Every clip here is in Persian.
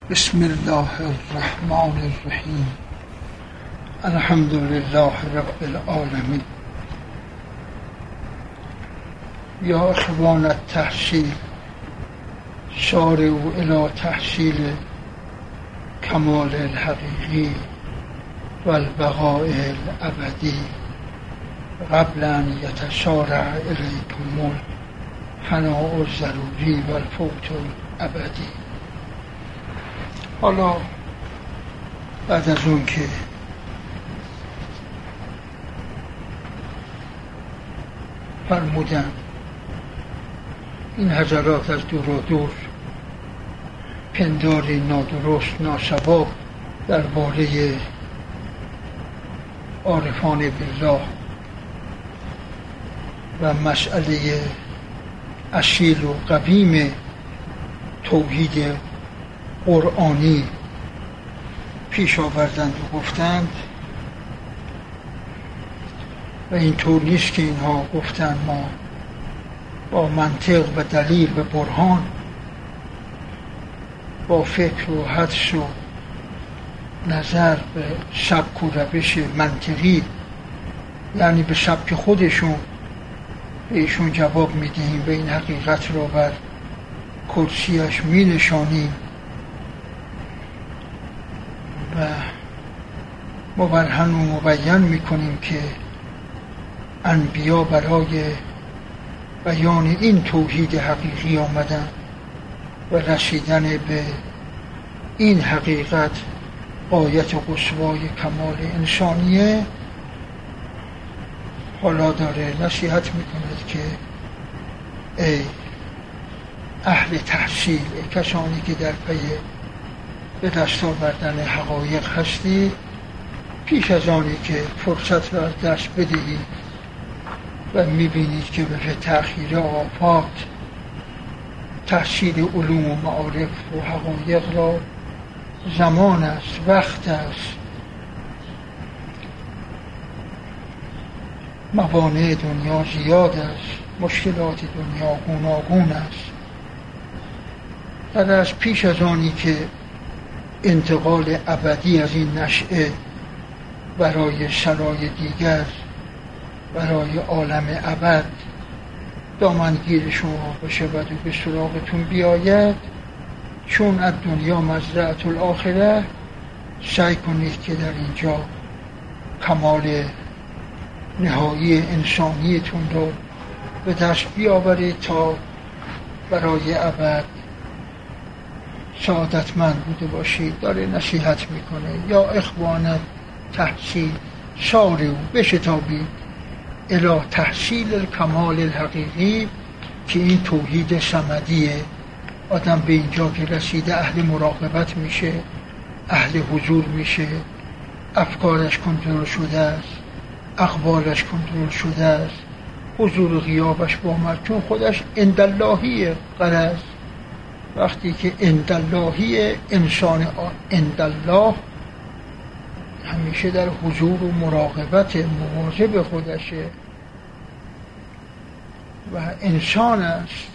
بسم الله الرحمن الرحیم. الحمد لله رب العالمین. یا اخوان التحصیل، سارعوا الی تحصیل کمال الحقیقی و البقاء الابدی قبل ان یتسارع الیکم الفناء الضروری و الفوت الابدی. حالا بعد از اون که فرمودن این حضرات از دور و دور پنداری نادرست ناسواب درباره عارفان بالله و مسئله اصیل و قویم توحید قرآنی پیش آوردند و گفتند و اینطور نیست که اینها گفتند ما با منطق و دلیل و برهان با فکر و حدس و نظر به سبک و روش منطقی، یعنی به سبک خودشون به ایشون جواب میدهیم و این حقیقت را بر کرسیش می نشانیم و مبرهن و مبین میکنیم که انبیا برای بیان این توحید حقیقی آمدن و رسیدن به این حقیقت غایت قصوای کمال انسانیه. حالا داره نصیحت میکند که ای اهل تحصیل، ای کسانی که در پی به دست آوردن حقایق هستی، پیش از آنی که فرصت را از دست بدهید و میبینید که به تأخیر آفات تحصیل علوم و معارف و حقایق را زمان است، وقت است، موانع دنیا زیاد است، مشکلات دنیا گوناگون است، از پیش از آنی که انتقال ابدی از این نشأه برای سرای دیگر، برای عالم ابد دامنگیر شما بشود و به سراغتون بیاید، چون از دنیا مزرعة الاخره، سعی کنید که در اینجا کمال نهایی انسانیتون رو به دست بیاورید تا برای ابد سعادتمند بوده باشید. داره نصیحت میکنه یا اخوان تحصیل سارعوا، بشتابید الی تحصیل الکمال الحقیقی، که این توحید صمدیه. آدم به اینجا که رسیده اهل مراقبت میشه، اهل حضور میشه، افکارش کنترل شده است، اقوالش کنترل شده است، حضور و غیابش با مرد، چون خودش عنداللهیه. غرض وقتی که عنداللهی، انسان عندالله همیشه در حضور و مراقبت، مواظب خودشه و انسان است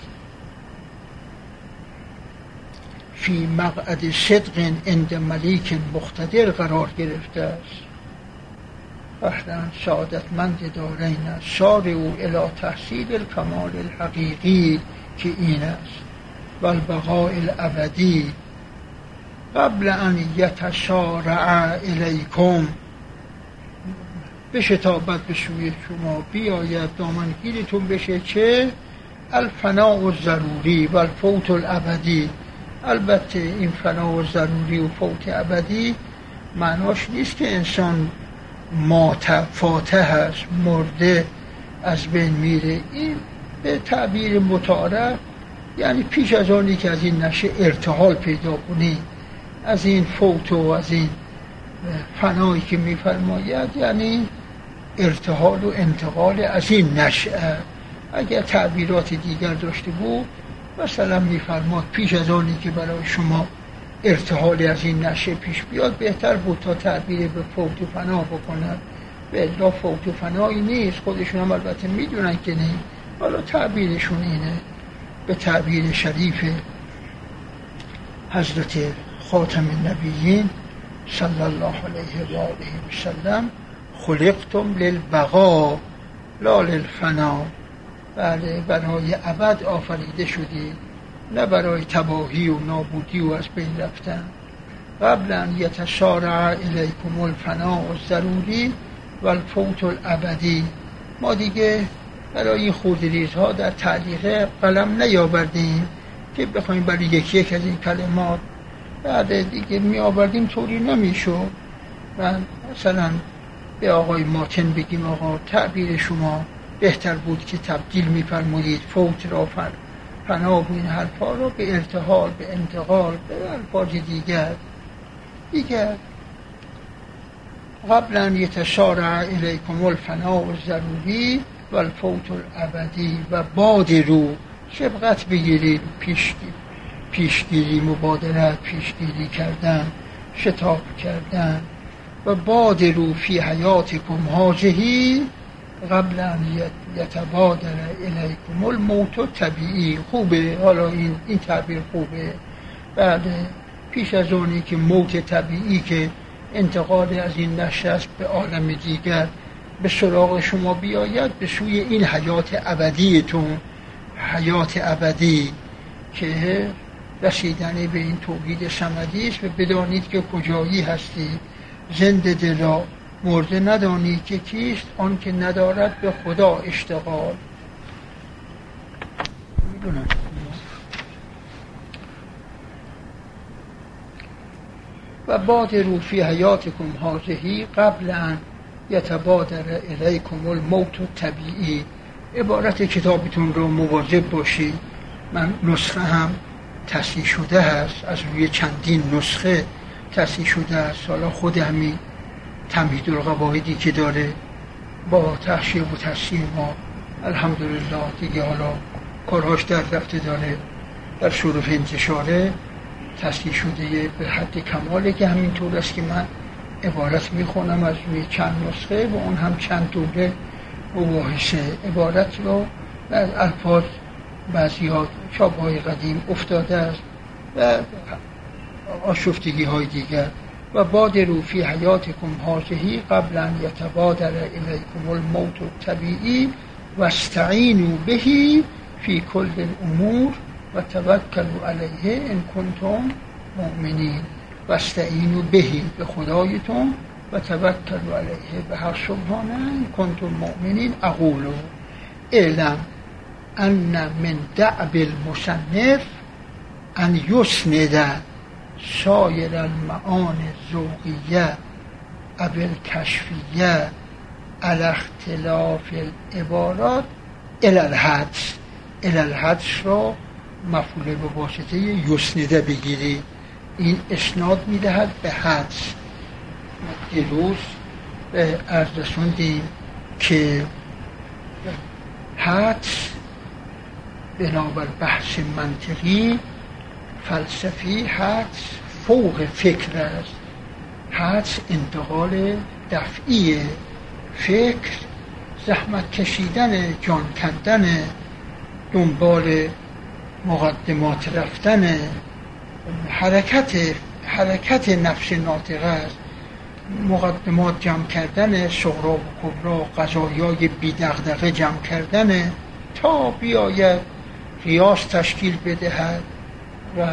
فی مقعد صدق عند ملیک مقتدر قرار گرفته است. اهلا سعادتمند دارین است. سارعوا الی تحصیل الکمال الحقیقی، که این است، و البقاء الابدی قبل ان یتسارع الیکم، بشتابد به سوی شما بیاید، دامنگیرتون بشه، چه؟ الفناء الضروری و الفوت الابدی. البته این فنا ضروری و فوت ابدی معناش نیست که انسان فاتح است، مرده، از بین میره. این به تعبیر متعارف یعنی پیش از آنی که از این نشه ارتحال پیدا کنی، از این فوت و از این فنایی که میفرماید، یعنی ارتحال و انتقال از این نشأه. اگر تعبیرات دیگر داشته بود، مثلا میفرماد پیش از آنی که برای شما ارتحال از این نشأه پیش بیاد، بهتر بود تا تعبیر به فوت و فنا بکنن. به الا فوت و فنایی نیست، خودشون هم البته میدونن که نه، حالا تعبیرشون اینه. به تعبیر شریف حضرت خاتم النبیین صلی الله علیه و آله و سلم خلقتم للبقا لا للفنا. بله، برای ابد آفریده شدید، نه برای تباهی و نابودی و از بین رفتن. قبل ان یتسارع الیکم الفنا الضروری و الفوت الابدی. ما دیگه برای این خودریزها در تعلیق قلم نیاوردیم که بخوایم برای یکی یک از این کلمات بعد دیگه می آوردیم طوری نمیشد. و مثلا به آقای ماتن بگیم آقا تعبیر شما بهتر بود که تبدیل می‌فرمایید فوت را فنا و این حرفا را به ارتحال، به انتقال، به الفاظ دیگر. قبل ان یتسارع الیکم الفنا الضروری و الفوت الابدی و بادروا، سبقت بگیرید، پیشگیری، مبادرت، پیشگیری کردن، شتاب کردن. و بادروا فی حیاتکم هذه قبل ان یتبادر الیکم الموت طبیعی. خوبه، حالا این تعبیر خوبه. بعد پیش از اونی که موت طبیعی که انتقال از این نشست به عالم دیگر به سراغ شما بیاید، به سوی این حیات ابدیتون، حیات ابدی که رسیدن به این توحید صمدی است. و بدانید که کجایی هستید. زنده دلا مرده ندانید که کیست، آن که ندارد به خدا اشتغال. میدونم. و بادروا فی حیاتکم هذه قبل ان یتبادر الیکم الموت الطبیعی. عبارت کتابتون رو مواظب باشید. من نسخه هم تصحیح شده هست، از روی چندین نسخه تصحیح شده است. حالا خود همین تمهید القواعدی که داره با تحشیه و تصحیح ما الحمدلله دیگه حالا کارهاش در رفته داره، در شرف انتشاره تصحیح شده به حد کماله که همینطور است که من عبارت میخونم از روی چند نسخه و اون هم چند دوره مباحثه. عبارت رو در الفاظ بعضی ها چاپ‌های قدیم افتاده است و آشفتگی های دیگر. و بادروا فی حیاتکم هذه قبل ان یتبادر الیکم الموت الطبیعی و استعینوا به فی کل الامور و توکلوا علیه ان کنتم مؤمنین. و استعینوا به خدایتون و توکلوا علیه به هر سبحانه ان کنتم مؤمنین. اقول اعلم ان من دأب المصنف ان یسند سایر المعانی الذوقیه او الکشفیه علی اختلاف العبارات الی الحدس. الی الحدس را مفعول به واسطه یسنده بگیری، این اسناد میدهد به حدس. دیروز به عرض رسوندیم که حدس بنابر بحث منطقی فلسفی حدس فوق فکر است. حدس انتقال دفعی، فکر زحمت کشیدن، جان کندن، دنبال مقدمات رفتن، حرکت نفس ناطقه است. مقدمات جمع کردن، صغرا و کبرا، قضایای بی دغدغه جمع کردن تا بیاید قیاس تشکیل بدهد و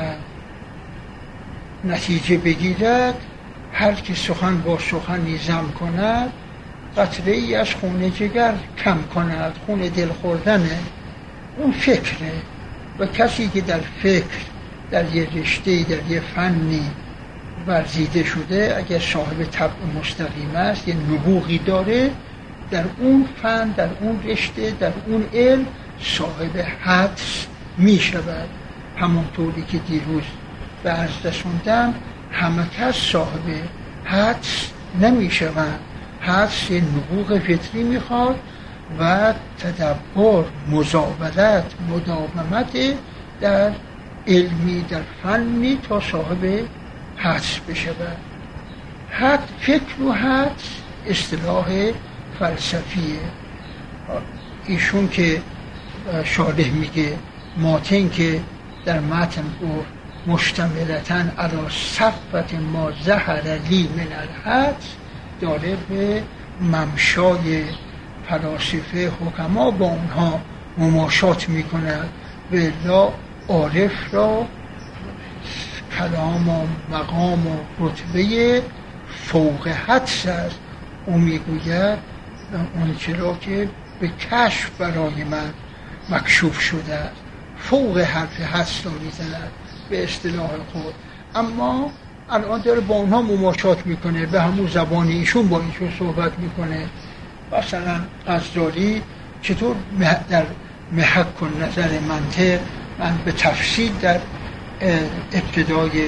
نتیجه بگیرد. هر که سخن با سخنی ضم کند قطره ای از خون جگر کم کند. خون دل خوردنه، اون فکره. و کسی که در فکر، در یه رشته، در یه فنی ورزیده شده، اگر صاحب طبع مستقیم است، یه نبوغی داره در اون فن، در اون رشته، در اون علم، صاحب حدس می شود. همونطوری که دیروز به عرض رسوندم همه کس صاحب حدس نمی شود. حدس یه نبوغ فطری میخواد و تدبر، مزاولت، مداومت در علمی، در فنی تا صاحب حدس بشود. فکر و حدس اصطلاح فلسفیه. ایشون که شارح میگه، ماتن که در متن گفت مشتملتن علی صفت ما ظهر لی من الحدس داره به ممشای فلاسفه حکما با اونها مماشات میکند و الا عارف را کلام و مقام و رتبه فوق حدس است. او میگوید اون چرا که به کشف برای من مکشوف شده است فوق حرف حدس را میزند به اصطلاح خود، اما الان داره با اونها مماشات میکنه، به همون زبان ایشون با ایشون صحبت میکنه. مثلا غزالی چطور در محک نظر منطق، من به تفصیل در ابتدای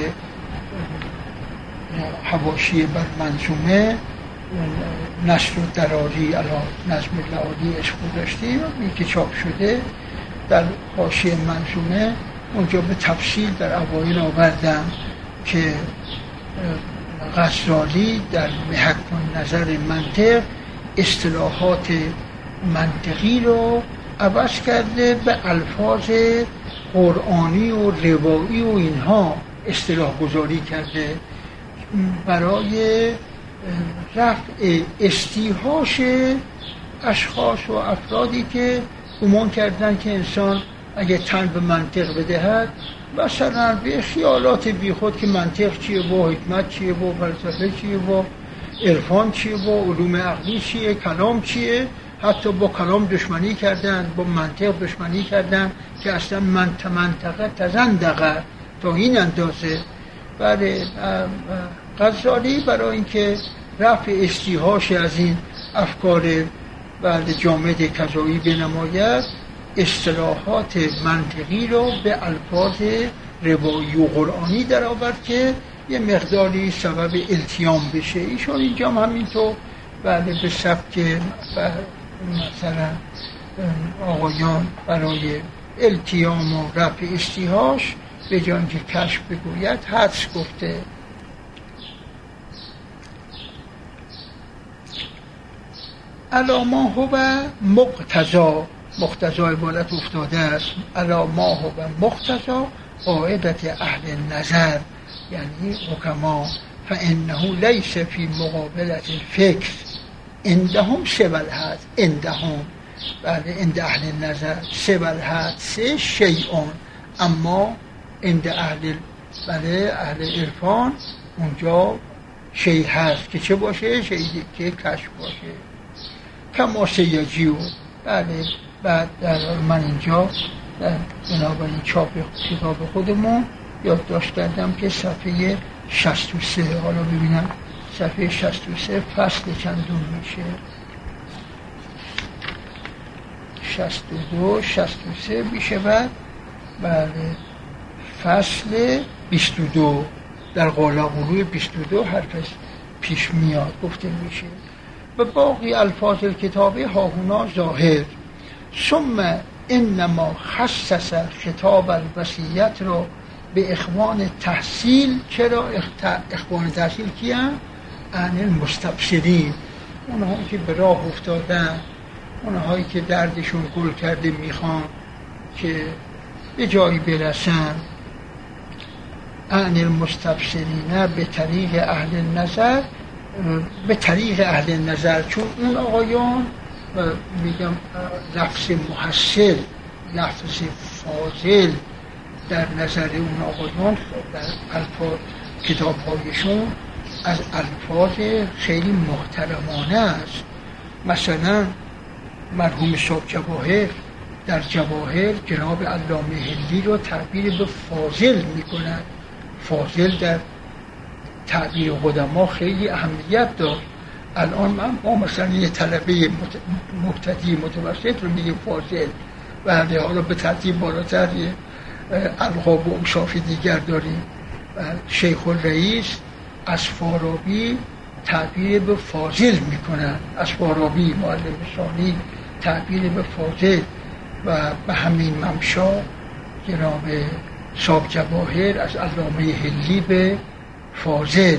حواشی بر منظومه نصر الدراری علی نظم لعالی عشق گذاشتیم که چاپ شده در حاشیه منظومه، اونجا به تفصیل در اوایل آوردم که غزالی در محک نظر منطق اصطلاحات منطقی رو عوض کرده به الفاظ قرآنی و روایی و اینها اصطلاح گذاری کرده برای رفع استیحاش اشخاص و افرادی که گمان کردن که انسان اگه تن به منطق بدهد مثلا به خیالات بیخود که منطق چیه و حکمت چیه و فلسفه چیه و عرفان چیه و علوم عقلی چیه، کلام چیه، حتی با کلام دشمنی کردن، با منطق دشمنی کردن که اصلا منطقه تزندقه تا این اندازه. بله، غزالی برای اینکه رفع استیحاش از این افکار جامد کذایی بنماید اصطلاحات منطقی رو به الفاظ روایی و قرآنی در آورد که یه مقداری سبب التیام بشه. ایشون اینجا همینطور به سبک مثلا آقایان برای التیام و رفع استیحاش به جای اینکه کشف بگوید حدس گفته. علی ما هو مقتضا عبارت افتاده است، علی ما هو مقتضا قاعدت اهل نظر یعنی حکما فانه لیس فی مقابلت الفکر عندهم سوى الحدس، عندهم بله عند اهل نظر سوى الحدس شیئون، اما عند اهل اهل عرفان اونجا شیء هست که چه باشه؟ شیء که کشف باشه. کما سیجیو بله بعد در من اینجا بنابراین چاپ کتاب خودمون یادداشت کردم که صفحه 63 حالا ببینم صفحه 63 فصل چندون میشه 62 63 میشه بعد بله فصل 22 در قلاقلوی 22 حرف پیش میاد گفته میشه و باقی الفاظ کتابه هاهونا ظاهر. ثم انما خصص خطاب الوصیت رو به اخوان تحصیل. چرا اخوان تحصیل کیان؟ عن المستبصرین، اونهایی که به راه افتادن، اونهایی که دردشون گل کرده میخوان که به جایی برسن. عن المستبصرین به طریق اهل نظر، به طریق اهل نظر، چون اون آقایان میگم لفظ محصل لفظ فاضل در نظر اون آقایان در الفاظ کتاب‌هایشون از الفاظ خیلی محترمانه است. مثلا مرحوم صاحب جواهر در جواهر جناب علامه هندی رو تعبیر به فاضل میکنند. فاضل در تعبیر قدما خیلی اهمیت داشت. الان ما مثلا یه طلبه مبتدی متوسط رو میگیم فاضل و حالا به ترتیب بالاتر القاب و اوصاف دیگر داریم. شیخ الرئیس از فارابی تعبیر به فاضل میکنن، از فارابی معلم ثانی تعبیر به فاضل و به همین ممشا جناب صاحب جواهر از علامه هندی به فاضل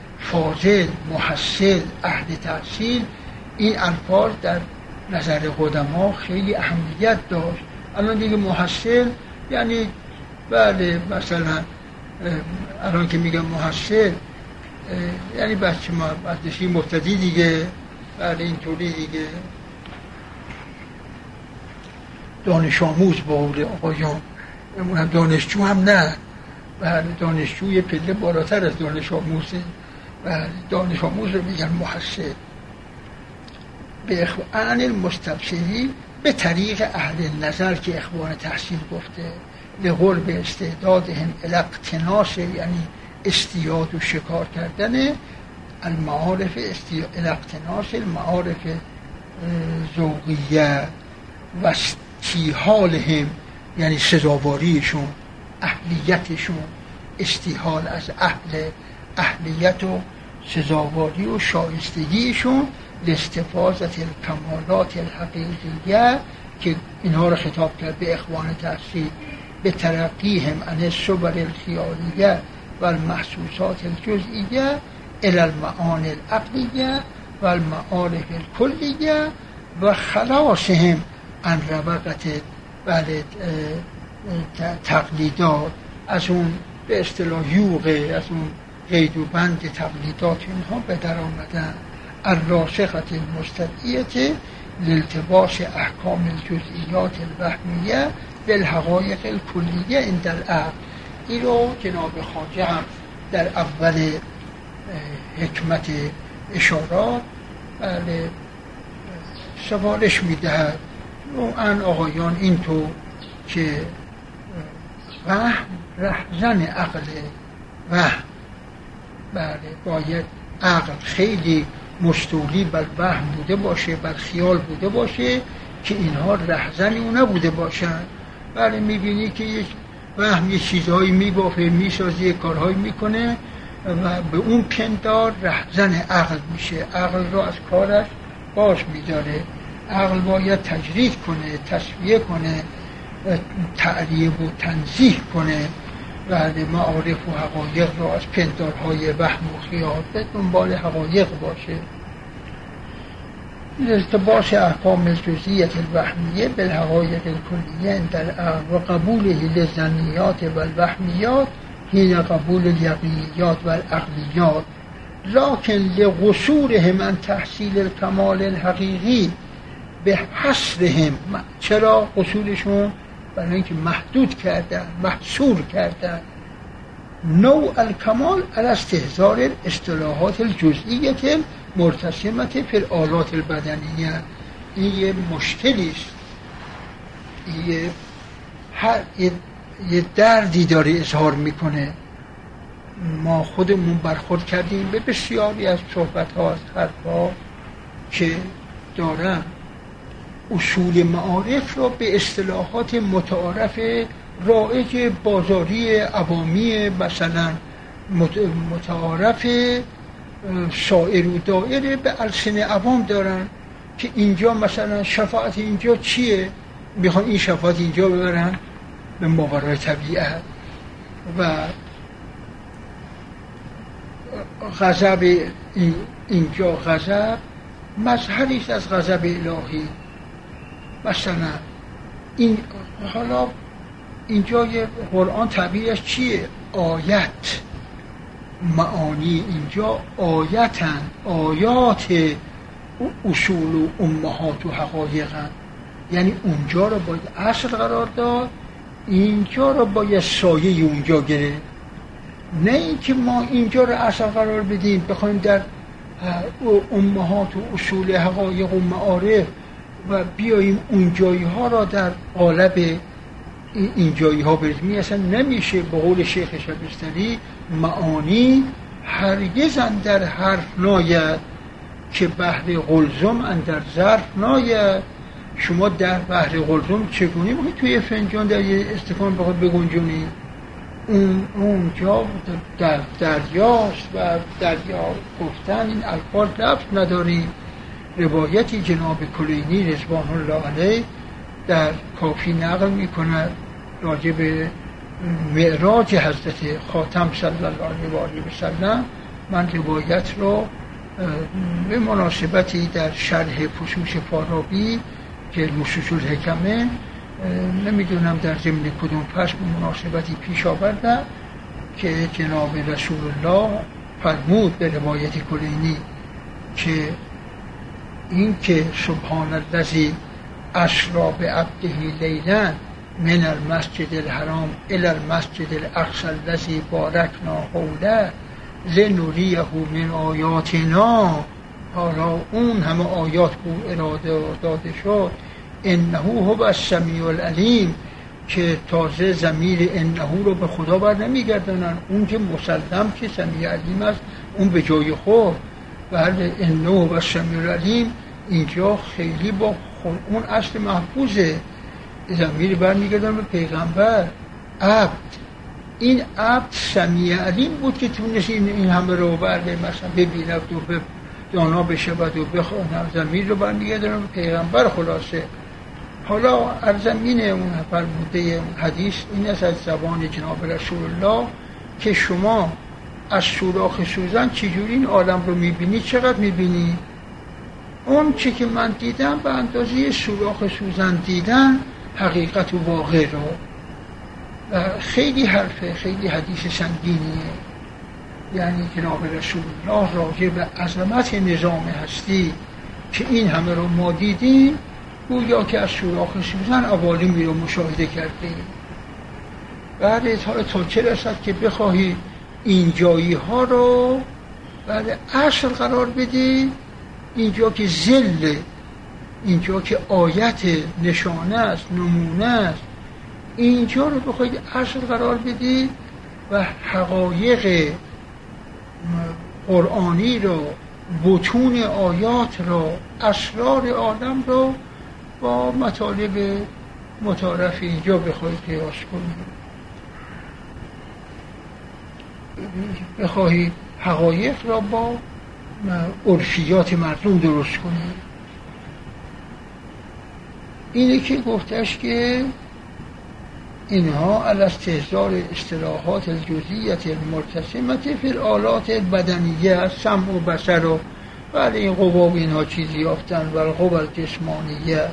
محصل اهل تحصیل. این الفاظ در نظر قدما خیلی اهمیت داشت. الان دیگه محصل یعنی بله مثلا الان که میگم محصل یعنی بچه مدرسه مبتدی دیگه، بله اینطوری دیگه، دانش آموز با آقایان، دانشجو هم نه، بله دانشجو یه پله بالاتر از دانش آموزه، بله دانش آموز رو میگن محصل. به اخوان المستبصری به طریق اهل نظر که اخوان تحصیل گفته، لغور به استعدادهم الاقتناس، یعنی استیاد و شکار کردن، المعارف الاقتناس المعارف ذوقیه و استیحالهم، یعنی سزاواریشون، اهلیتشون، استیحال از اهلیت و سزاواری و شایستگیشون، لاستفاضة الکمالات الحقیقیه، که اینها رو خطاب کرد به اخوان تحصیل، به ترقیهم عن الصور الخیالیه و المحسوسات الجزئیه الی المعانی العقلیه و المعارف الکلیه و خلاصهم عن روقت تقلیدات، از اون به اصطلاح یوغه، از اون قید و بند تقلیدات اینها به در آمدن، الراسخة المستدعیة لالتباس احکام الجزئیات الوهمیه بالحقایق الکلیه عند العقل. این رو جناب خواجه هم در اول حکمت اشارات بله سفارش میدهد. نوعا آقایان اینطور که وهم رهزن عقله، وهم بله باید عقل خیلی مستولی بر وهم بوده باشه، بر خیال بوده باشه که اینها رهزنی او نبوده باشن. بله میبینی که یک وهم یه چیزهایی میبافه، میسازه، کارهایی میکنه و به اون پندار رهزن عقل میشه، عقل را از کارش باز میداره. عقل باید تجرید کنه، تصفیه کنه، تعریب و تنزیه کنه و معارف و حقایق را از پندارهای وهم و خیال به دنبال حقایق باشه. التباس احکام الجزئیة الوهمیه بالحقایق الکلیه در العقل و قبوله للظنیات و الوهمیات حین قبول الیقینیات و العقلیات، لکن لقصورهم عن تحصیل الکمال الحقیقی به حصرهم. چرا قصورشون؟ برای اینکه محدود کردن، محصور کردن نوع الکمال علی استحضار الاصطلاحات الجزئیه مرتسمه فی الآلات البدنیه. این یه مشکلی است، یه دردی داره اظهار میکنه. ما خودمون برخورد کردیم به بسیاری از صحبت‌ها، از حرف‌ها که دارن اصول معارف را به اصطلاحات متعارف رایج بازاری عوامی، مثلا متعارف شاعر و دائره به السن عوام دارن که اینجا مثلا شفاعت اینجا چیه، میخوان این شفاعت اینجا ببرن به ماورای طبیعت، و غضب اینجا غضب مظهری است از غضب الهی. مثلا این حالا اینجا یه قرآن تعبیرش چیه؟ آیت، معانی اینجا آیتن، آیات اصول و امهات و حقایقن، یعنی اونجا رو باید اصل قرار داد، اینجا رو باید سایه اونجا گرفت. نه اینکه ما اینجا رو اصل قرار بدیم بخوایم در امهات و اصول حقایق و معارف و بیاییم اون جایی ها را در قالب این جایی ها برسیم. اصلا نمیشه. به قول شیخ شبستری معانی هرگز اندر حرف ناید که بحر قلزم اندر ظرف ناید. شما در بحر قلزم چگونه باید توی فنجان در یه استکان بخواد بگنجونی؟ اونجا در دریاست و دریا گفتن این الفاظ لفظ نداریم. روایتی جناب کلینی رضوان الله علیه در کافی نقل میکند راجع به معراج حضرت خاتم صلی الله علیه و سلم. من روایت رو به مناسبتی در شرح فصوص فارابی که نصوص الحکمه نمیدونم در ضمن کدوم فصل به مناسبتی پیش آوردم که جناب رسول الله فرمود به روایت کلینی که این که سبحان الذی اسری بعبده لیلا من المسجد الحرام الی المسجد الاقصی الذی بارکنا حوله لنریه من آیاتنا، حالا اون همه آیات بود اراده داده شد، انه هو السمیع العلیم، که تازه ضمیر انه رو به خدا بر نمیگردانن، اون که مسلم که سمیع علیم است اون به جای خود، بله انه هو السمیع العلیم اینجا خیلی با اون اصل محفوظه، ضمیر برمیگردن به پیغمبر. عبد، این عبد سمیع علیم بود که تونست این همه رو برده مثلا ببیند و دانا بشه و بخواند، ضمیر رو برمیگردن به پیغمبر. خلاصه حالا ارزمین اون فرموده حدیث این است از زبان جناب رسول الله که شما از سوراخ سوزن چجوری این عالم رو میبینی؟ چقدر میبینی؟ اون چی که من دیدم به اندازه سوراخ سوزن دیدن حقیقت و واقع رو. خیلی حرفه، خیلی حدیث سنگینیه. یعنی جناب رسول الله راجع به عظمت نظام هستی که این همه رو ما دیدیم، گویا که از سوراخ سوزن عوالمی رو مشاهده کردیم. بعد تا چه رسد که بخواهی این جایی ها رو بعد اصل قرار بدی، اینجا که ذل، اینجا که آیت نشانه است، نمونه است، اینجا رو بخواهی اصل قرار بدی و حقایق قرآنی رو، بطون آیات رو، اسرار عالم رو با مطالب متعارف اینجا بخواهی قیاس کنی، بخواهی حقایق را با عرفیات مردم درست کنی. اینه که گفتش که اینها علی استحضار اصطلاحات الجزئیه المرتسمه فی الآلات البدنیه، سمع و بصر و ولی این قوا و اینها چیزی یافتن و القوا الجسمانیه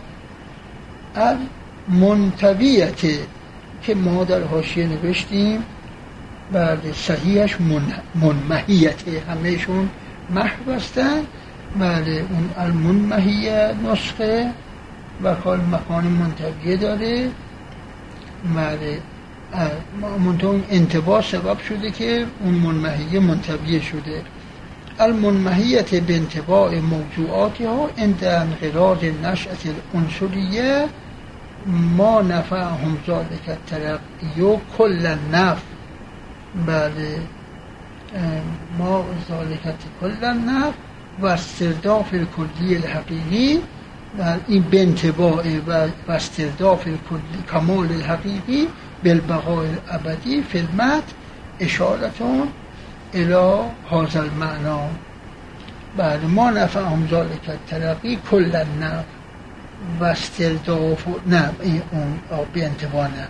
المنطویه که ما در حاشیه نوشتیم، بعد صحیحش منمحیته، همهشون محو هستن. بله اون المنمحیه نسخه و کال مکان منطویه داره. بله منطوی انطباع سبب شده که اون منمحیه منطویه شده. المنمحیه به انطباع موضوعاتها عند انقراض نشأة العنصریه ما نفعهم ذلك الترقی کل النفع. بله ما ذالکت کل النفع و استرداف کلی الحقیقی، این به انطباع و استرداف کلی کمال الحقیقی بالبقاء الابدی فی المتن اشارتون الی هذا المعنی. بله ما نفعهم ذلک الترقی کل النفع و استرداف نه اون به انطباع نه،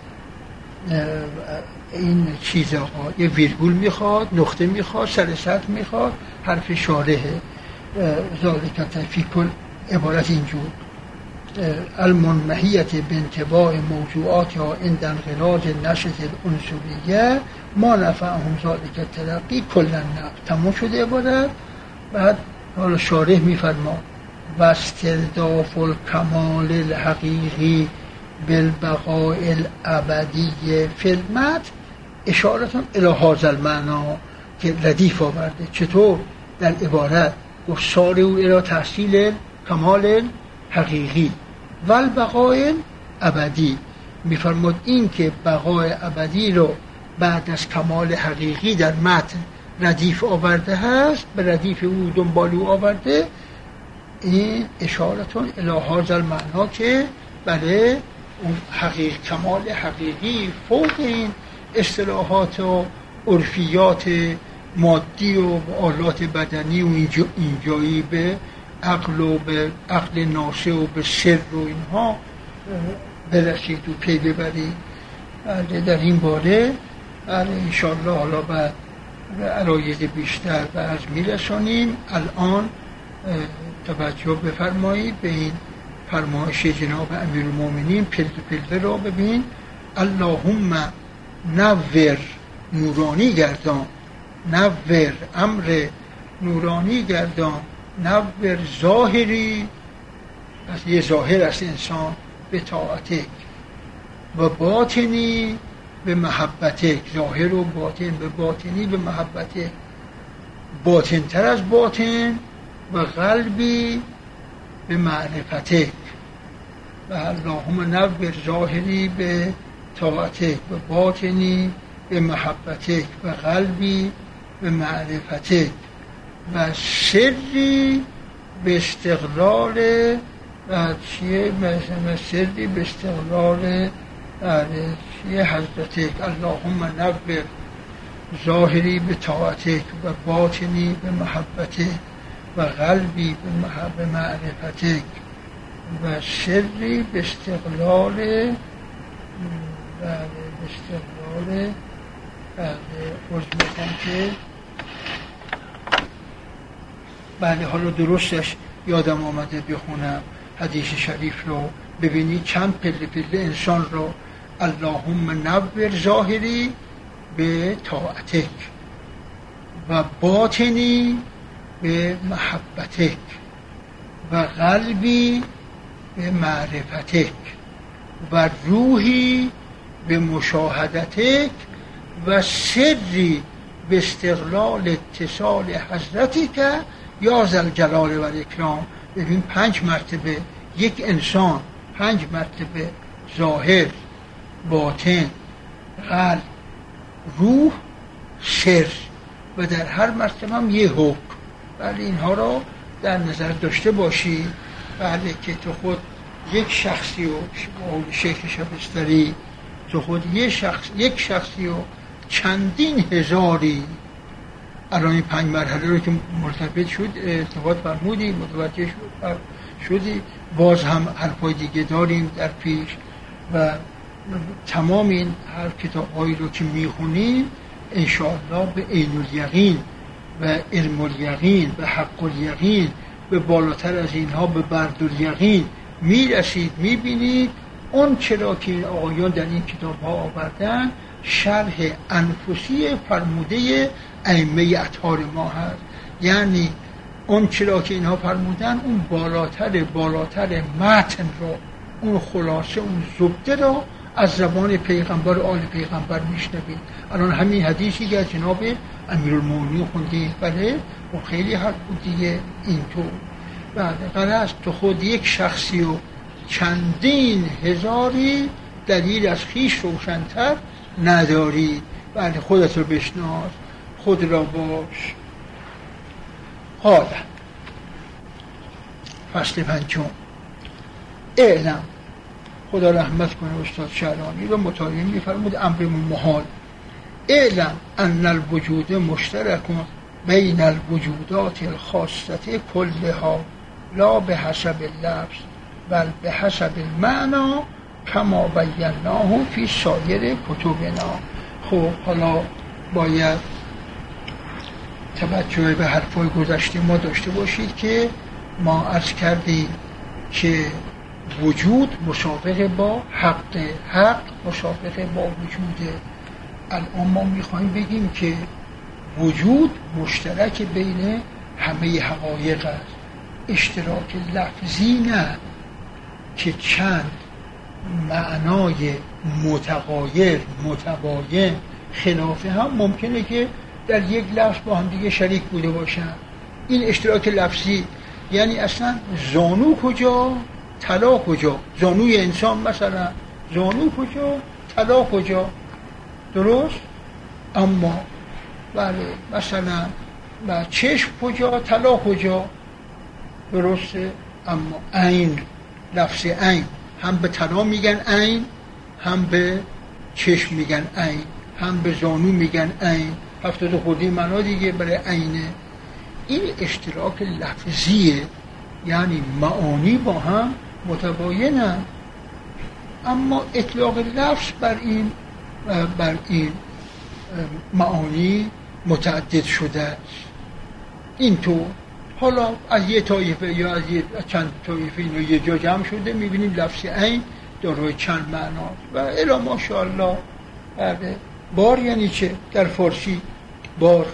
این چیزها یه ویرگول میخواد، نقطه میخواد، سر سطر میخواد، حرف شارحه. ذالک فی کل عبارت اینجور المنمحیه به انطباع موضوعات یا عند انقراض نشأة العنصریه ما نفعهم ذلک الترقی کل النفع. تمام شده عبارت. بعد حالا شارح میفرما و استرداف الکمال الحقیقی بالبقاء الابدی فی المتن اشارتون الی هذا المعنی که ردیف آورده. چطور؟ در عبارت گفت سارعوا الی تحصیل کمال حقیقی و البقاء ابدی، میفرماد این که بقای ابدی رو بعد از کمال حقیقی در متن ردیف آورده هست، به ردیف او دنبال او آورده. این اشارتون الی هذا المعنی که بله اون کمال حقیقی فوق این اصطلاحات و عرفیات مادی و آلات بدنی و اینجایی به عقل و به عقل ناشئ و به سر و اینها برسید و پی ببرید. در این باره انشاءالله حالا بعد عراید بیشتر به عرض میرسانیم. الان توجه بفرمایید به این فرمایش جناب امیرالمومنین پلده را ببین. اللهم نور نورانی گردان، نور امر نورانی گردان، نور ظاهری، پس یه ظاهر است انسان، به طاعتک، و باطنی به محبتک، ظاهر و باطن، به باطنی به محبتک، باطن تر از باطن، و قلبی به معرفتک، و اللهم نور ظاهری به طاعتک، و باطنی به محبتک، و قلبی به معرفتک، و سری به استقلال، و چیه سری به استقلال چیه حضرتک، اللهم نور ظاهری به طاعتک، و باطنی به محبتک، و قلبی به معرفتک، و سری به استقلال که بله حالا درستش یادم آمده بخونم حدیث شریف رو، ببینید چند پله پله انسان رو، اللهم نور ظاهری به طاعتک، و باطنی به محبتک، و قلبی به معرفتک، و روحی به مشاهدتک، و سری به استقلال اتصال حضرتک یا ذوالجلال و الاکرام. ببین 5 مرتبه یک انسان، 5 مرتبه ظاهر، باطن، قلب، روح، سر، و در هر مرتبه هم یه حکم. بله اینها رو در نظر داشته باشی. بله که تو خود یک شخصی و شیخ شبستری، تو خود یک شخصی و چندین هزاری، الان این 5 مرحله رو که مرتبط شد ارتباط فرمودی، متوجه شدی، باز هم حرفای دیگه داریم در پیش، و تمام این هر کتاب‌هایی رو که میخونیم انشاءالله به عین الیقین و علم الیقین و حق الیقین، به بالاتر از اینها به برد الیقین میرسید، میبینید اون چرا که این آقایان در این کتاب‌ها آوردن شرح انفسی فرموده ائمه اطهار ما هست. یعنی اون چرا که اینها فرمودن اون بالاتر متن رو، اون خلاصه، اون زبده رو از زبان پیغمبر آل پیغمبر میشنوید. الان همین حدیثی که از جناب امیرالمومنین خوندید، بله و خیلی حق بود دیگه اینطور. بعد غرض تو خود یک شخصی و چندین هزاری دلیل از خیش روشن‌تر نداری. بله خودت رو بشناس، خود را باش. حالا فصل 5 اعلم، خدا رحمت کنه استاد شعرانی رو مطالعه می‌فرمود امر محال، اعلم ان الوجود مشترک بین الوجودات الخاصه كلها لا بحسب اللفظ بل بحسب المعنى کما بیناه فی سایر کتبنا. خب حالا باید توجه به حرفای گذشته ما داشته باشید که ما عرض کردیم که وجود مسابقه با حق مسابقه با وجوده. الان ما میخوایم بگیم که وجود مشترک بین همه حقایق است، اشتراک لفظی نه که چند معنای متغایر متباین خلافه هم ممکنه که در یک لفظ با هم دیگه شریک بوده باشن. این اشتراک لفظی یعنی اصلا زانو کجا طلا کجا، زانوی انسان مثلا زانو کجا طلا کجا، درست؟ اما بله مثلا چشم کجا طلا کجا، درسته؟ اما عین، لفظ عین هم به طلا میگن عین، هم به چشم میگن عین، هم به زانو میگن عین، 70 خودی معنا دیگه برای عینه. این اشتراک لفظیه، یعنی معانی با هم متباینن، اما اطلاق لفظ بر این معانی متعدد شده است. اینطور حالا از یه طایفه یا از چند طایفه اینو یه جا جمع شده، میبینیم لفظ عین دارای چند معناست و الی ماشاءالله بار یعنی چه؟ در فارسی بار،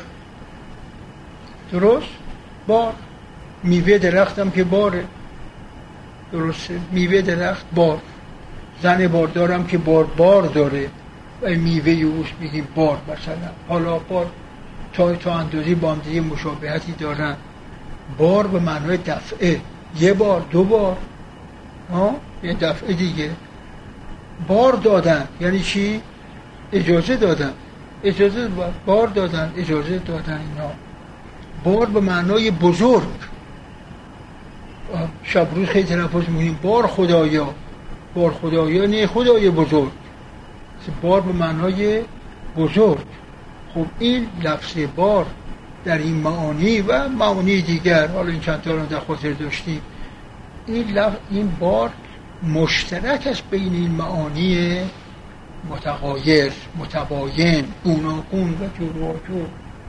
درست؟ بار. میوه درختم که باره، درسته؟ میوه درخت بار. زن باردارم که بار داره و میوه اوش میگیم بار مثلا. حالا بار تا اندازی با هم دیگه مشابهتی دارن. بار به معنای دفعه، یه بار، دو بار، یه دفعه دیگه. بار دادن یعنی چی؟ اجازه دادن، اجازه بار دادن، اجازه دادن. اینا بار به معنای بزرگ. شب روز خیلی تلفظ می‌کنیم بار خدایا، بار خدایا، نه خدای بزرگ. بار به معنای بزرگ. خب این لفظ بار در این معانی و معانی دیگر، حالا این چند تا رو در خاطر داشتیم، این بار مشترک است بین این معانی متغایر، متباین، گوناگون و جور و جور.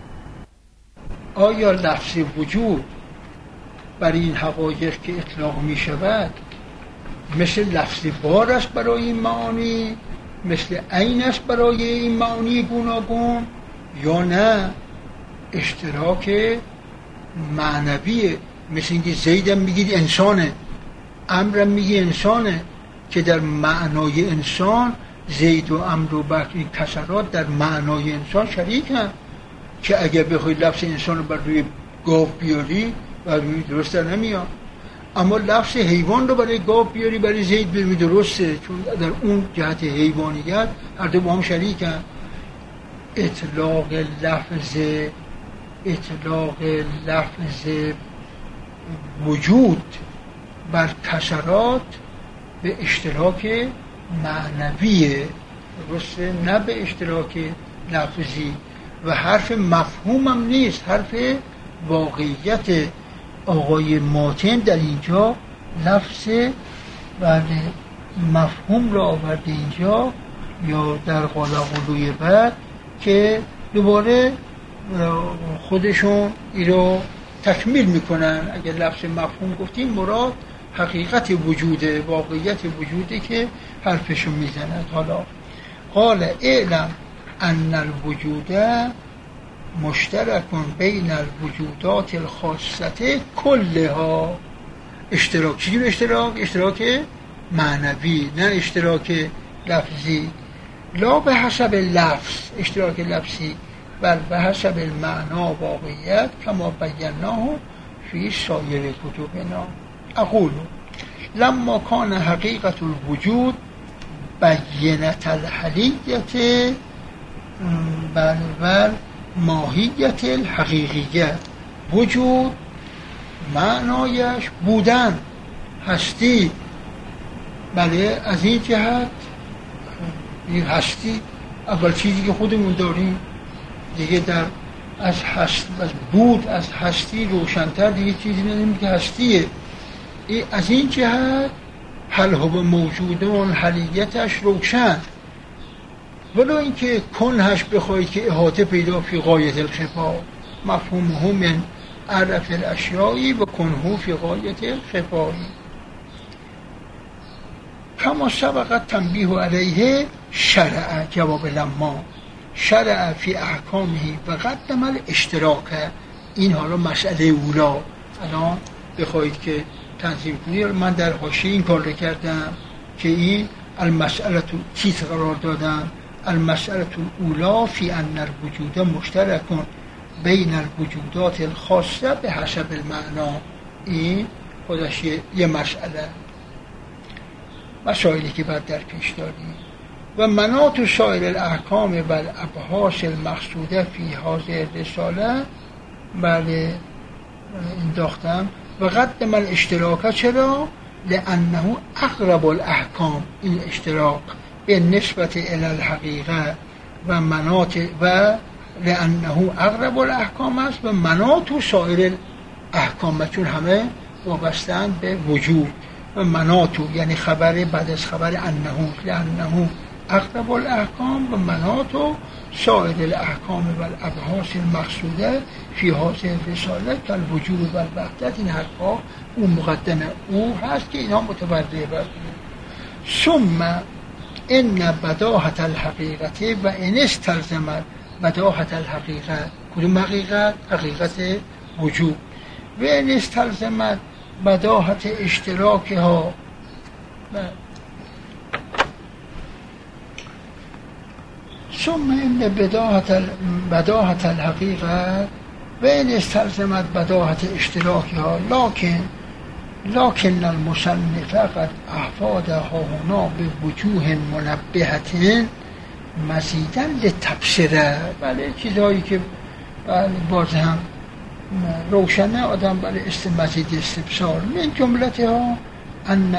آیا لفظ وجود برای این حقایق که اطلاق می شود مثل لفظ بار است برای این معانی، مثل عین است برای این معانی گوناگون، یا نه اشتراک معنویه؟ مثل اینکه زیدم میگید انسانه، امرم میگی انسانه، که در معنای انسان زید و امر و بقیه کسرات در معنای انسان شریک هم، که اگر بخوای لفظ انسان رو بر روی گاو بیاری بر روی درست در نمیاد، اما لفظ حیوان رو برای گاو بیاری برای زید بیاری درسته، چون در اون جهت حیوانیت هر دو با هم شریک هم. اطلاق لفظ وجود بر کسرات به اشتراک معنویه، درسته؟ نه به اشتراک لفظی. و حرف مفهوم هم نیست، حرف واقعیت. آقای ماتن در اینجا لفظ و مفهوم را آورده اینجا، یا در قالقلوی بعد، که دوباره خودشون این رو تکمیل میکنن. اگر لفظ مفهوم گفتیم مراد حقیقت وجوده، واقعیت وجوده که حرفشون میزند. حالا قال اعلم ان الوجود مشترک بین الوجودات الخاصه کلها. اشتراک چیزی؟ اشتراک معنوی، نه اشتراک لفظی. لا به حسب لفظ، اشتراک لفظی، بل به حسب المعنا واقعیت کما بیناه فی سایر کتبنا. اقول لما کان حقیقت الوجود بینت الحلیت بل ماهیت الحقیقیه. وجود معنایش بودن، هستی. بله، از این جهت این هستی اول چیزی که خودمون داریم دیگه، در از بود، از هستی روشن‌تر دیگه چیزی نداریم که هستیه. از این جهت حل هو موجودون حلیتش روشن، ولو اینکه کنهش بخوای که احاطه پیدا فی غایت الخفا، مفهومه من عرف الاشیایی و کنهو فی غایت الخفایی. کما سبقت تنبیه علیه شرع، جواب لما شرع فی احکامه و قدم الاشتراک. این حالا مسئله اولا. الان بخواید که تنظیم کنی، من در حاشیه این کار رو کردم که این المسئله چیز قرار دادم. المسئله الاولا فی ان الوجود مشترک بین الوجودات الخاصه به حسب المعنا. این خودش یه مسئله، مسائلی که بعد در پیش داریم. و مناط سایر الاحکام و الابحاث المقصوده فی هذه الرساله، بله انداختم. و قدم الاشتراک، چرا؟ لانه اقرب الاحکام، این اشتراک به نسبت الی الحقیقه و مناط، و لانه اقرب الاحکام است و مناط سایر الاحکام، چون همه وابستند به وجود. و مناطو یعنی خبر بعد از خبر انه، لانه اقرب الاحکام و مناطو سایر الاحکام و الابحاث المقصوده فی هذه الرساله کالوجود و الوحدت. این حرفا اون مقدمه او هست که اینا متوجه بردیم. ثم ان بداهت الحقیقت و ان استلزمت بداهت الحقیقت. کدوم حقیقت؟ حقیقت وجود. و ان استلزمت بداهت اشتراکها ثم ان بداهت الحقیقت و ان استلزمت بداهت اشتراکها لكن المصنف قد افادها هنا به وجوه منبهة مزیداً لتبصره. بله چیزهایی که باز هم روشنه آدم برای مزید استبصار. من جملتها ان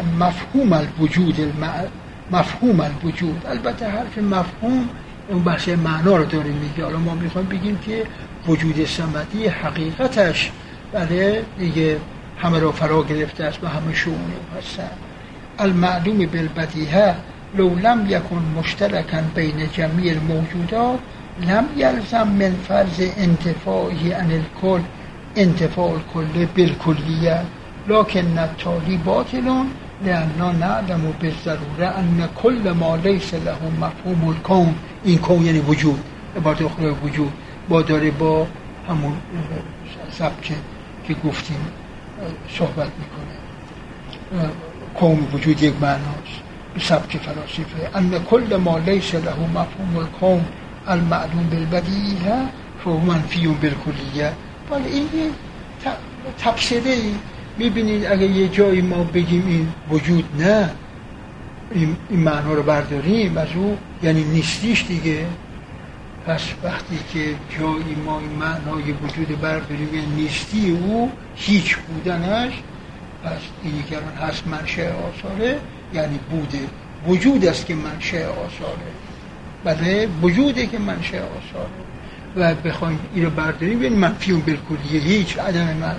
مفهوم الوجود. البته حرف مفهوم اون بحث معنا رو داره میگه. حالا ما میخوایم بگیم که وجود صمدی حقیقتش بله دیگه همه رو فرا گرفته است و همه شؤون هستن. المعلوم بالبدیهه لو لم یکن مشترکا بین جمیع الموجودات لم یلزم من فرض انتفاعی عن الکل انتفاع الکل بالکلیه لكن التالی باطل لأننا نعلم بالضروره ان کل ما لیس له مفهوم الکون. این کون یعنی وجود، عبارت اخرى وجود با داره با همون سبک که گفتیم صحبت میکنه. کون وجود یک معناست به سبک فلاسفه. ان کل ما لیس له مفهوم الکون المعلوم بالبدیهه فهو منفی بالکلیه. ولی این تفسیره میبینید اگه یه جایی ما بگیم این وجود نه، این معنا رو برداریم از او یعنی نیستیش دیگه. پس وقتی که جایی ما این معنای وجود برداریم یعنی نیستی او هیچ بودنش، پس اینی که الان هست منشأ آثاره یعنی بوده. وجود است که منشأ آثاره. بله وجوده که منشأ آثاره و بخوایم این رو برداریم یعنی منفی بالکلیه، هیچ عدم معنی.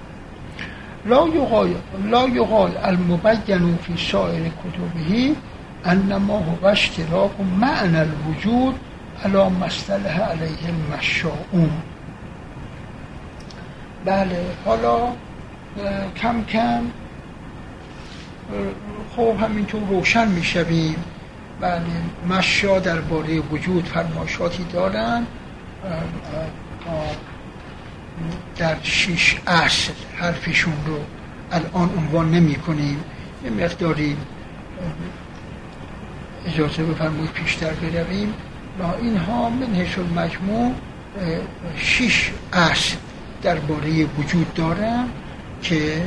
لا یقال المبین فی سایر کتبه انما هو اشتراک معنی الوجود علی ما اصطلح علیه المشاؤون. بله حالا کم کم خب همینطور روشن میشویم. بله مشا درباره وجود فرمایشاتی دارن در 6 اصل. حرفشون رو الان عنوان نمی کنیم، یه مقداری اجازه بفرمایید پیشتر برویم. و اینها من حیث المجموع 6 اصل درباره وجود دارن که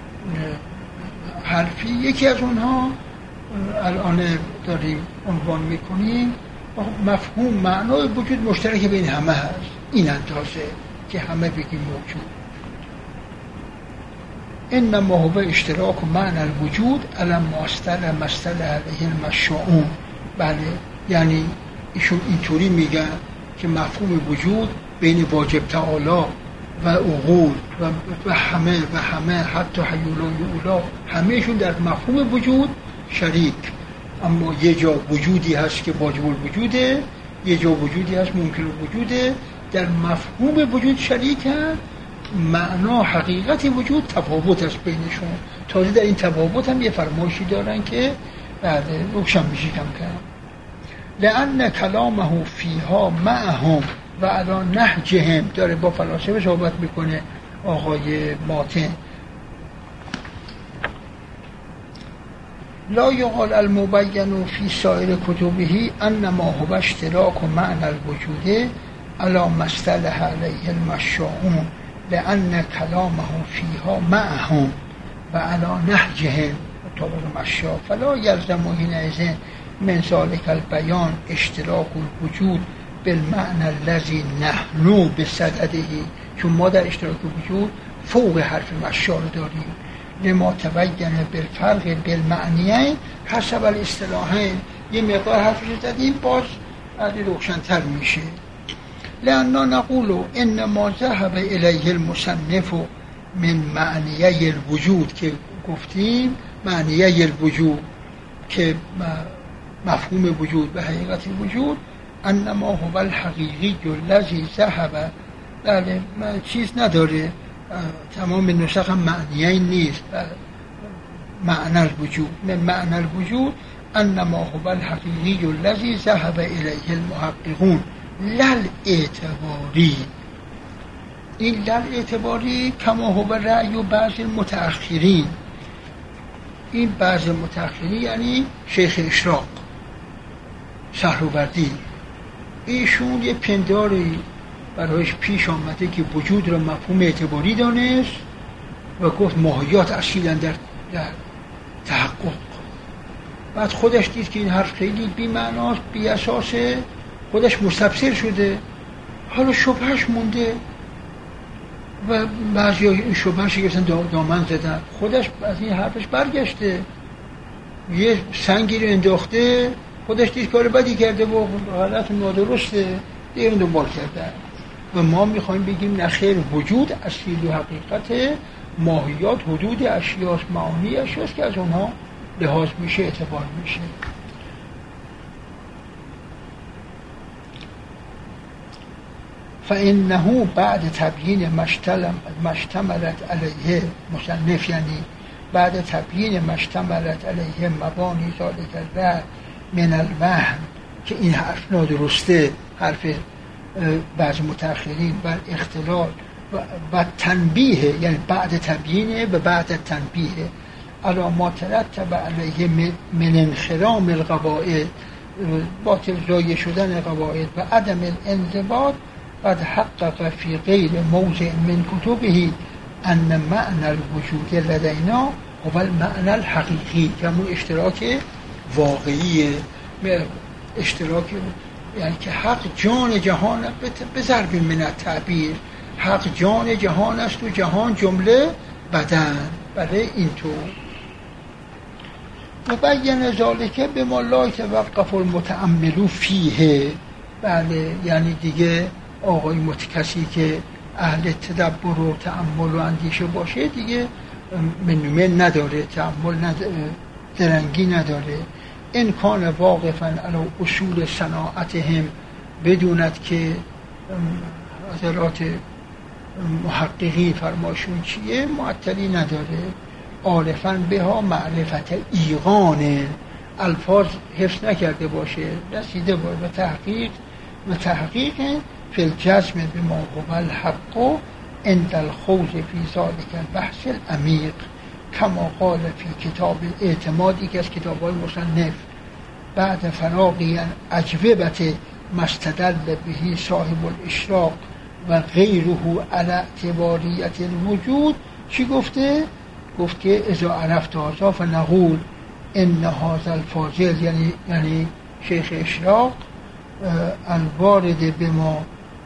حرفی یکی از اونها الان داریم عنوان میکنیم. مفهوم معنای وجود مشترک بین همه هست، این اندازه که همه بگیم موجود. انما هو اشتراک معنی الوجود علی ما اصطلح علیه المشاؤون. بله یعنی ایشون اینطوری میگن که مفهوم وجود بین واجب تعالی و عقول و همه حتی حیولای اولا همهشون در مفهوم وجود شریک. اما یه جا وجودی هست که واجب الوجوده، یه جا وجودی هست ممکن الوجوده. در مفهوم وجود شریک هست، معنا حقیقت وجود تفاوت است بینشون. تازه در این تفاوت هم یه فرمایشی دارن که بعد روشن میشه کم کم. لأن کلامه فیها معهم و علی نهجهم. داره با فلاسفه صحبت میکنه آقای ماتن. لا یقال المبین فی سایر کتبه انما هو اشتراک معنی الوجود علی ما اصطلح علیه المشاؤون لأن کلامه فیها معهم و علی نهجهم طبق مشا فلا یلزم حینئذ من ذلک البیان اشتراک الوجود بالمعنی الذی نحن بصدده. چون ما در اشتراک وجود فوق حرف مشا رو داریم. لما تبین بالفرق بالمعنیین حسب الاصطلاحین. یه مقدار حرفش زدیم باز علی روشن‌تر میشه. لأننا نقول انما ذهب الیه المصنف من معنیه الوجود که گفتیم معنیه الوجود که مفهوم وجود و حقیقت وجود انما هو الحقیقی الذی ذهب. بله چیز نداره، تمام نسخ هم معنیه نیست. معنی الوجود من معنی الوجود انما هو الحقیقی الذی ذهب الیه المحققون لل اعتباری. این لل اعتباری کما هو رأی و بعض متأخرین. این بعض متأخرین یعنی شیخ اشراق سهروردی، ایشون یه پنداری برایش پیش آمده که وجود را مفهوم اعتباری دانست و گفت ماهیات اصیلاً در تحقق. بعد خودش دید که این حرف خیلی بی معناست، بی اساسه، خودش مستبصر شده، حالا شبهش مونده و بعضی این شبهش گفتن دامن زدن، خودش از این حرفش برگشته، یه سنگی رو انداخته، خودش دید کار بدی کرده و حالت نادرسته، دیگه اون دنبال کرده. و ما میخوایم بگیم نخیر، وجود اصیل و حقیقت، ماهیات حدود اشیاست، معانی اشیاست که از اونها لحاظ میشه، اعتبار میشه. فإنه بعد تبیین مشتملت علیه، مصنف یعنی بعد تبیین مشتملت علیه مبانی ذالک الرأی من الوهم، که این حرف نادرسته، حرف بعض متأخرین، و اختلال و تنبیه، یعنی بعد تبیینه و بعد تنبیه علی ما ترتب علیه من انخرام القواعد، باطل زایه شدن قواعد و عدم الانضباط، قد حقق فی غیر موضع من کتبه ان معنی الوجود لدینا هو المعنی الحقیقی، که همون اشتراک واقعی، اشتراک یعنی که حق جان جهان به ضرب من التعبیر، حق جان جهان است و جهان جمله بدن. بله اینطور. و بیان ذالک بما لا یتوقف المتأمل فیه. بله یعنی دیگه آقای کسی که اهل تدبر و تأمل و اندیشه باشه دیگه منومن نداره، تأمل نداره، درنگی نداره. این کان واقفاً علی اصول صناعتهم، بدوند که حضرات محققین فرماشون چیه، معطلی نداره. عارفاً بها معرفت ایقان، الفاظ حفظ نکرده باشه، رسیده باشه و تحقیق فی الجزم بما هو الحق عند الخوض فی ذلک البحث العمیق، کما قال فی کتاب الاعتماد، که از کتاب‌های مصنف، بعد فراغی اجوبت مستدل بهی صاحب الاشراق و غیره علی اعتباریت الوجود. چی گفته؟ گفت که اذا عرفت هذا فنقول ان هذا الفاضل، یعنی شیخ اشراق، الوارد بما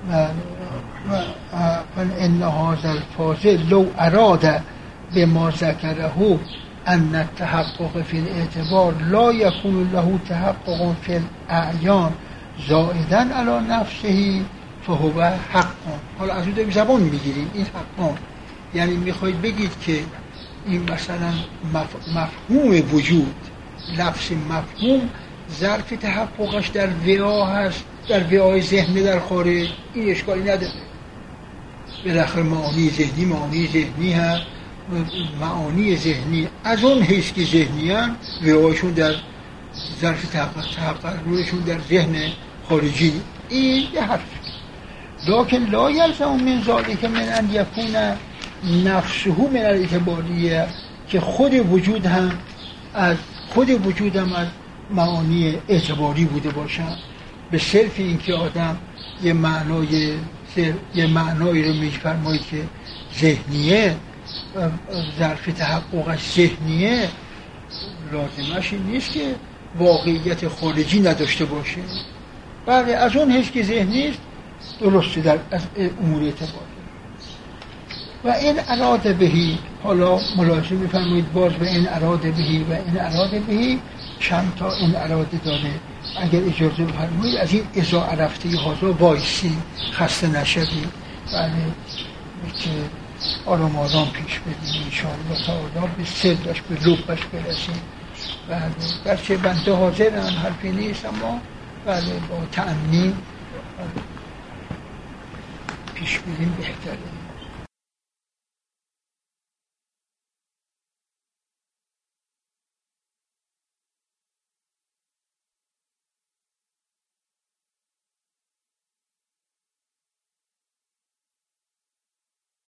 ان هذا الفاضل لو اراد بما ذکره ان التحقق فی الاعتبار لا یکون له تحقق فی الاعیان زائدا علی نفسه فهو حق. حالا از اون زبان میگیریم این حق، یعنی میخواید بگید که این مثلا مفهوم وجود، لفظ مفهوم ظرف تحققش در وعا هست، در وعای ذهن در خارج، این اشکالی نداره. بالاخره معانی ذهنی هست، معانی ذهنی از اون حیث که ذهنی هست، وعایشون در ظرف تحقق روشون در ذهن خارجی، این یه حرف. لکن لا یلزم من ذالک من ان یکون نفسه من الاعتباریه، که خود وجود هم از معانی اعتباری بوده باشن، به صرف اینکه آدم یه معنایی رو میفرمایی که ذهنیه، ظرف تحققش ذهنیه، لازمش این نیست که واقعیت خارجی نداشته باشه. بله از اون حیث که ذهنی است درسته در از امور اعتباری. و این اراده بهی، حالا ملاحظه می‌فرمایید باز به این اراده بهی و این اراده بهی چند تا این اراده داره. اگر اجازه بفرمایید از این اذا عرفته هازا وایسی، خسته نشدی. بله که آرام آرام پیش بدیم انشاءالله تعالی به سرش به لبش برسیم. بله گرچه بنده حاضرم، حرفی نیست، اما بله با تأمین پیش بدیم بهتره.